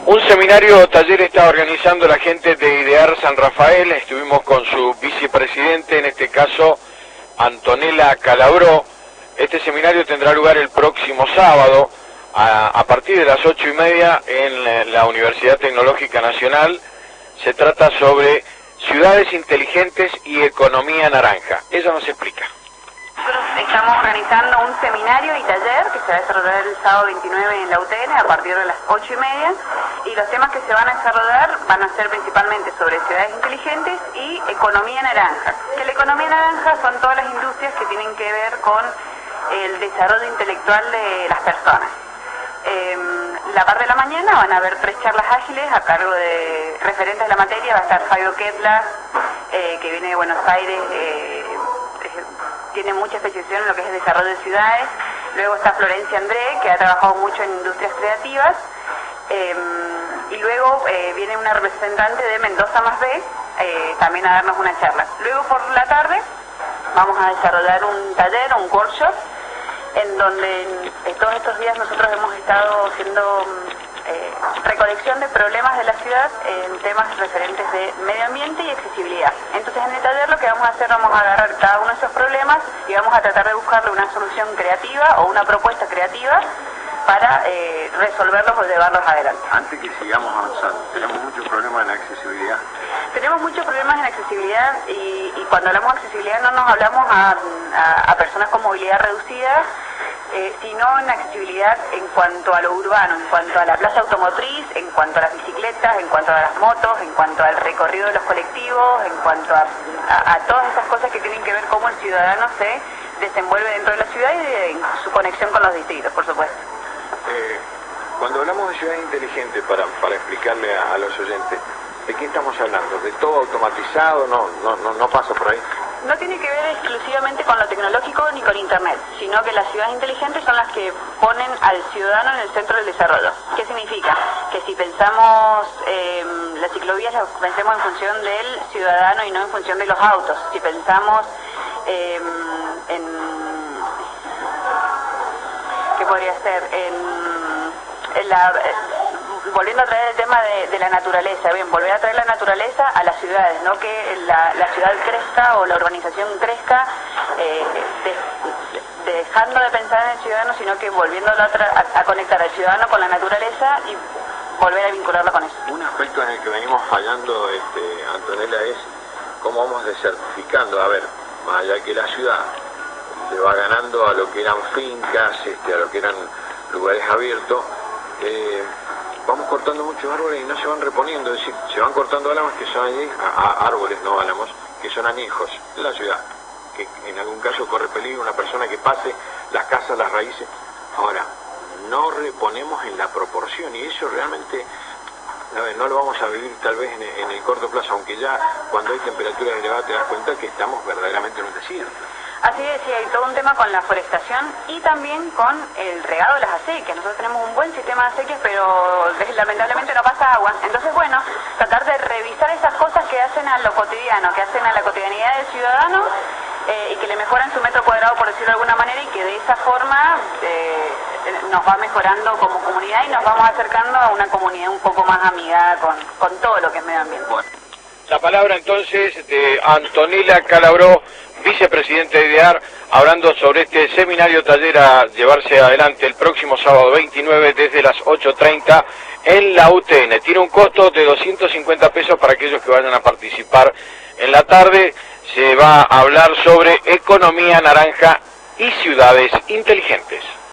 Un seminario taller está organizando la gente de Idear San Rafael. Estuvimos con su vicepresidente, en este caso Antonella Calabró. Este seminario tendrá lugar el próximo sábado a partir de las 8:30 en la Universidad Tecnológica Nacional. Se trata sobre ciudades inteligentes y economía naranja. Ella nos explica. Nosotros estamos organizando un seminario y taller que se va a desarrollar el sábado 29 en la UTN a partir de las 8:30, y los temas que se van a desarrollar van a ser principalmente sobre ciudades inteligentes y economía naranja. Que la economía naranja son todas las industrias que tienen que ver con el desarrollo intelectual de las personas. La parte de la mañana van a haber 3 charlas ágiles a cargo de referentes de la materia. Va a estar Fabio Ketla, que viene de Buenos Aires, tiene mucha especialización en lo que es el desarrollo de ciudades. Luego está Florencia André, que ha trabajado mucho en industrias creativas. Y luego viene una representante de Mendoza más B, también a darnos una charla. Luego por la tarde vamos a desarrollar un taller, un workshop, en donde todos estos días nosotros hemos estado haciendo recolección de problemas de la ciudad en temas referentes de medio ambiente y accesibilidad. Entonces en el taller lo que vamos a hacer, vamos a agarrar cada uno de esos problemas y vamos a tratar de buscarle una solución creativa o una propuesta creativa para resolverlos o llevarlos adelante. Antes que sigamos avanzando, tenemos muchos problemas en accesibilidad. Tenemos muchos problemas en accesibilidad y cuando hablamos de accesibilidad no nos hablamos a personas con movilidad reducida, sino en accesibilidad en cuanto a lo urbano, en cuanto a la plaza automotriz, en cuanto a las bicicletas, en cuanto a las motos, en cuanto al recorrido de los colectivos, en cuanto a todas esas cosas que tienen que ver cómo el ciudadano se desenvuelve dentro de la ciudad y de su conexión con los distritos, por supuesto. Cuando hablamos de ciudades inteligentes, para explicarle a los oyentes, ¿de qué estamos hablando? ¿De todo automatizado? No pasa por ahí. No tiene que ver exclusivamente con lo tecnológico ni con Internet, sino que las ciudades inteligentes son las que ponen al ciudadano en el centro del desarrollo. ¿Qué significa? Que si pensamos las ciclovías, las pensemos en función del ciudadano y no en función de los autos. Si pensamos ¿qué podría ser? Volviendo a traer el tema de la naturaleza, bien, volver a traer la naturaleza a las ciudades, no que la ciudad crezca o la urbanización crezca dejando de pensar en el ciudadano, sino que volviendo a conectar al ciudadano con la naturaleza y volver a vincularlo con eso. Un aspecto en el que venimos fallando, Antonella, es cómo vamos desertificando. A ver, más allá que la ciudad le va ganando a lo que eran fincas, a lo que eran lugares abiertos, vamos cortando muchos árboles y no se van reponiendo, es decir, se van cortando álamos que son allí, árboles, no álamos, que son añejos en la ciudad, que en algún caso corre peligro una persona que pase, las casas, las raíces. Ahora, no reponemos en la proporción y eso realmente no lo vamos a vivir tal vez en el corto plazo, aunque ya cuando hay temperaturas elevadas te das cuenta que estamos verdaderamente en un desierto. Así es, sí, hay todo un tema con la forestación y también con el regado de las acequias. Nosotros tenemos un buen sistema de acequias, pero lamentablemente no pasa agua. Entonces, bueno, tratar de revisar esas cosas que hacen a lo cotidiano, que hacen a la cotidianidad del ciudadano y que le mejoran su metro cuadrado, por decirlo de alguna manera, y que de esa forma nos va mejorando como comunidad y nos vamos acercando a una comunidad un poco más amigada con todo lo que es medio ambiente. Bueno, la palabra entonces de Antonella Calabró, vicepresidente de Idear, hablando sobre este seminario taller a llevarse adelante el próximo sábado 29 desde las 8:30 en la UTN. Tiene un costo de 250 pesos para aquellos que vayan a participar. En la tarde se va a hablar sobre economía naranja y ciudades inteligentes.